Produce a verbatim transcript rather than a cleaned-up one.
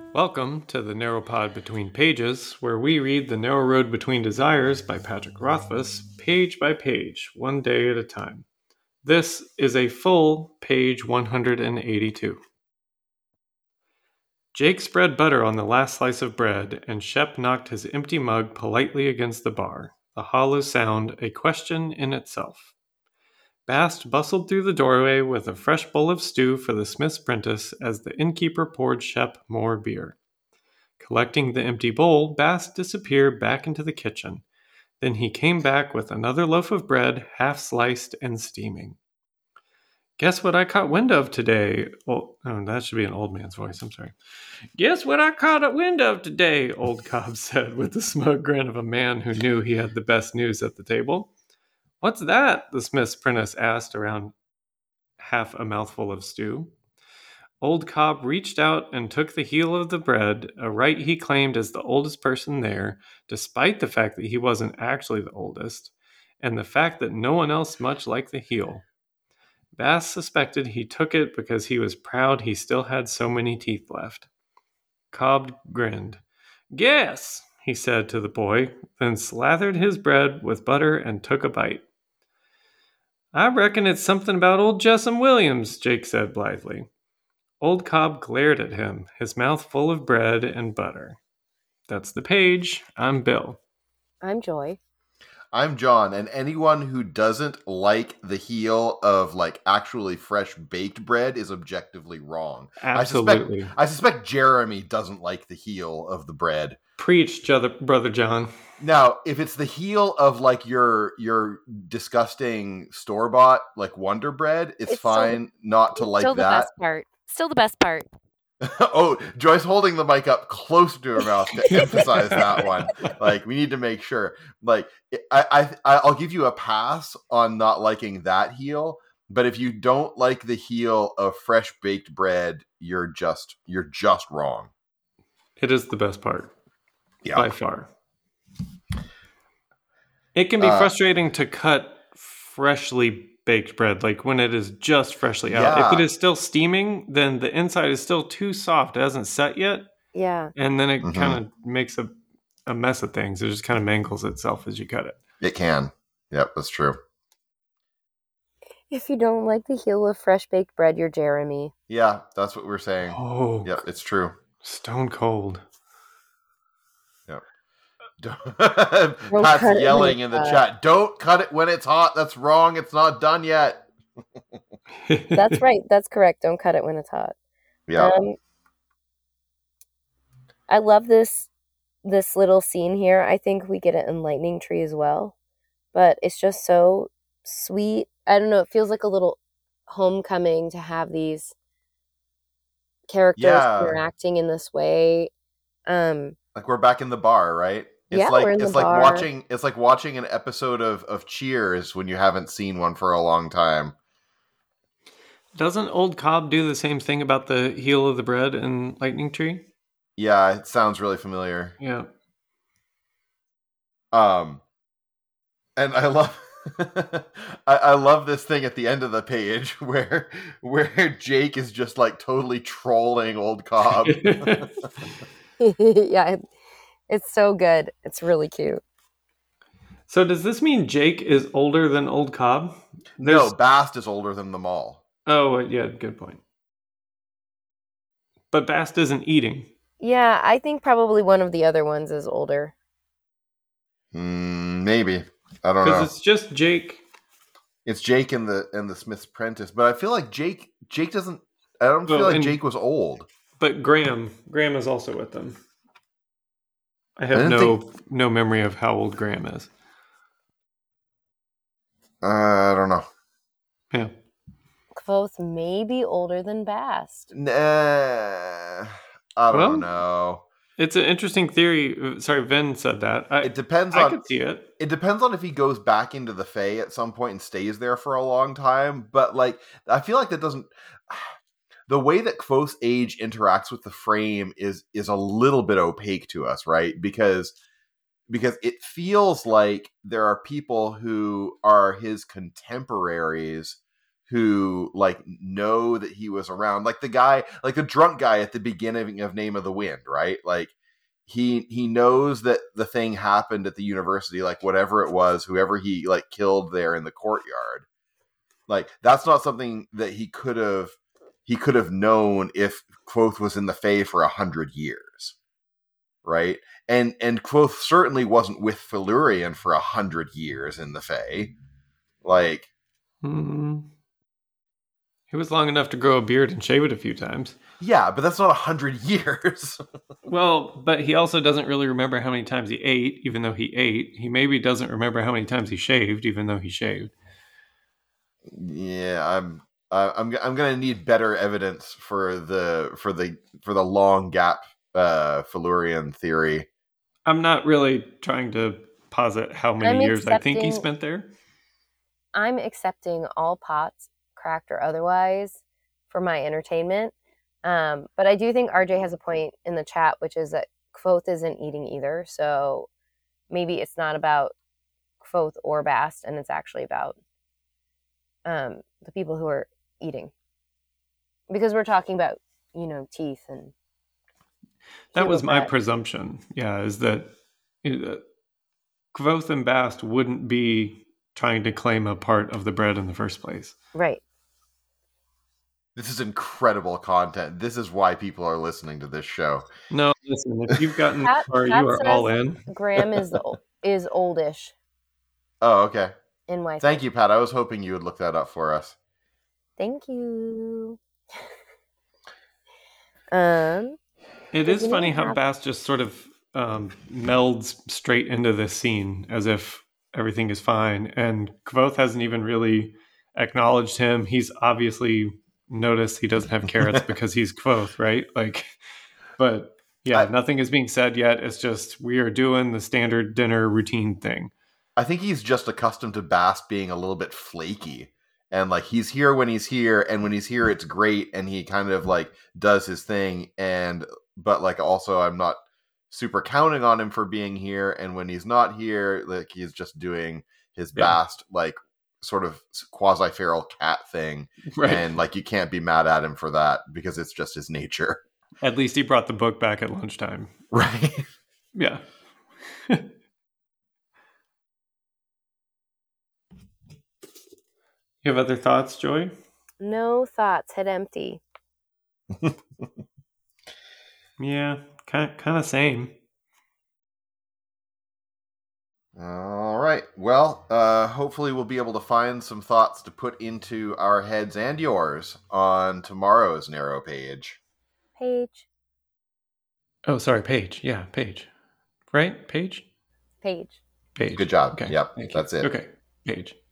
Welcome to the Narrow Pod Between Pages, where we read The Narrow Road Between Desires by Patrick Rothfuss, page by page, one day at a time. This is a full page one hundred eighty-two. Jake spread butter on the last slice of bread, and Shep knocked his empty mug politely against the bar, the hollow sound a question in itself. Bast bustled through the doorway with a fresh bowl of stew for the smith's apprentice as the innkeeper poured Shep more beer. Collecting the empty bowl, Bast disappeared back into the kitchen. Then he came back with another loaf of bread, half sliced and steaming. Guess what I caught wind of today? Oh, oh, that should be an old man's voice. I'm sorry. Guess what I caught a wind of today? Old Cobb said with the smug grin of a man who knew he had the best news at the table. What's that? The smith's apprentice asked around half a mouthful of stew. Old Cobb reached out and took the heel of the bread, a right he claimed as the oldest person there, despite the fact that he wasn't actually the oldest, and the fact that no one else much liked the heel. Bast suspected he took it because he was proud he still had so many teeth left. Cobb grinned. Guess, he said to the boy, then slathered his bread with butter and took a bite. I reckon it's something about old Jessam Williams, Jake said blithely. Old Cobb glared at him, his mouth full of bread and butter. That's the page. I'm Bill. I'm Joy. I'm John, and anyone who doesn't like the heel of, like, actually fresh baked bread is objectively wrong. Absolutely. I suspect, I suspect Jeremy doesn't like the heel of the bread. Preach, Brother John. Now, if it's the heel of, like, your your disgusting store-bought, like, Wonder Bread, it's, it's fine still, not to like still that. Still the best part. Still the best part. Oh, Joy's holding the mic up close to her mouth to emphasize that one. Like, we need to make sure. Like, I, I, I'll give you a pass on not liking that heel, but if you don't like the heel of fresh baked bread, you're just you're just wrong. It is the best part, yeah, by far. It can be uh, frustrating to cut freshly baked bread, like when it is just freshly out. Yeah. If it is still steaming, then the inside is still too soft. It hasn't set yet. Yeah. And then it mm-hmm. kind of makes a, a mess of things. It just kind of mangles itself as you cut it. It can. Yep, that's true. If you don't like the heel of fresh baked bread, you're Jeremy. Yeah, that's what we're saying. Oh. Yep, it's true. Stone cold. Yep. Pat's yelling in the uh, chat. Don't cut it when it's hot. That's wrong. It's not done yet. That's right. That's correct. Don't cut it when it's hot. Yeah. Um, I love this this little scene here. I think we get it in Lightning Tree as well, but it's just so sweet. I don't know. It feels like a little homecoming to have these characters yeah. interacting in this way. Um, like we're back in the bar, right? It's yeah, like we're in it's the like bar. watching it's like watching an episode of, of Cheers when you haven't seen one for a long time. Doesn't Old Cobb do the same thing about the heel of the bread in Lightning Tree? Yeah, it sounds really familiar. Yeah. Um and I love I, I love this thing at the end of the page where where Jake is just like totally trolling Old Cobb. Yeah. It's so good. It's really cute. So does this mean Jake is older than Old Cobb? There's... No, Bast is older than them all. Oh, yeah, good point. But Bast isn't eating. Yeah, I think probably one of the other ones is older. Mm, maybe. I don't know. Because it's just Jake. It's Jake and the and the Smith's apprentice. But I feel like Jake Jake doesn't... I don't well, feel like Jake was old. But Graham. Graham is also with them. I have I no think... no memory of how old Graham is. Uh, I don't know. Yeah. Both maybe older than Bast. Nah, I don't well, know. It's an interesting theory. Sorry, Vin said that. I, it depends I on. I could see it. It depends on if he goes back into the Fae at some point and stays there for a long time. But like, I feel like that doesn't. The way that Kvothe age interacts with the frame is is a little bit opaque to us, right? Because because it feels like there are people who are his contemporaries who like know that he was around, like the guy, like the drunk guy at the beginning of Name of the Wind, right? Like he he knows that the thing happened at the university, like whatever it was, whoever he like killed there in the courtyard. Like that's not something that he could have he could have known if Kvothe was in the Fae for a hundred years, right? And and Kvothe certainly wasn't with Felurian for a hundred years in the Fae. Like, hmm. It was long enough to grow a beard and shave it a few times. Yeah, but that's not a hundred years. Well, but he also doesn't really remember how many times he ate, even though he ate. He maybe doesn't remember how many times he shaved, even though he shaved. Yeah, I'm. Uh, I'm. I'm gonna need better evidence for the for the for the long gap uh, Felurian theory. I'm not really trying to posit how many I'm years I think he accepting- spent there. I'm accepting all pots, cracked or otherwise, for my entertainment. Um, but I do think R J has a point in the chat, which is that Kvothe isn't eating either. So maybe it's not about Kvothe or Bast, and it's actually about um, the people who are eating. Because we're talking about, you know, teeth and... That was my bread. presumption, yeah, is that uh, Kvothe and Bast wouldn't be trying to claim a part of the bread in the first place. Right. This is incredible content. This is why people are listening to this show. No, listen, if you've gotten Pat- far, Pat you are says all in. Graham is the, is oldish Oh, okay. in Wi-Fi. Thank you, Pat. I was hoping you would look that up for us. Thank you. um, It Does is funny anyone how have- Bast just sort of um, melds straight into this scene as if everything is fine. And Kvothe hasn't even really acknowledged him. He's obviously noticed he doesn't have carrots because he's Kvothe, right? Like, but yeah, I- nothing is being said yet. It's just we are doing the standard dinner routine thing. I think he's just accustomed to Bast being a little bit flaky. And like he's here when he's here, and when he's here it's great, and he kind of like does his thing, and but like also I'm not super counting on him for being here, and when he's not here, like he's just doing his Yeah. Bast like sort of quasi feral cat thing. Right. And like you can't be mad at him for that because it's just his nature. At least he brought the book back at lunchtime. Right. Yeah. You have other thoughts, Joy? no thoughts, head empty. Yeah, kind kind of same. All right. Well, uh, hopefully we'll be able to find some thoughts to put into our heads and yours on tomorrow's narrow page. Page, Oh, sorry, Paige. Yeah, Paige. Right? Paige? page. Paige. Good job. Okay. Yep, thank you. that's it. Okay, Paige.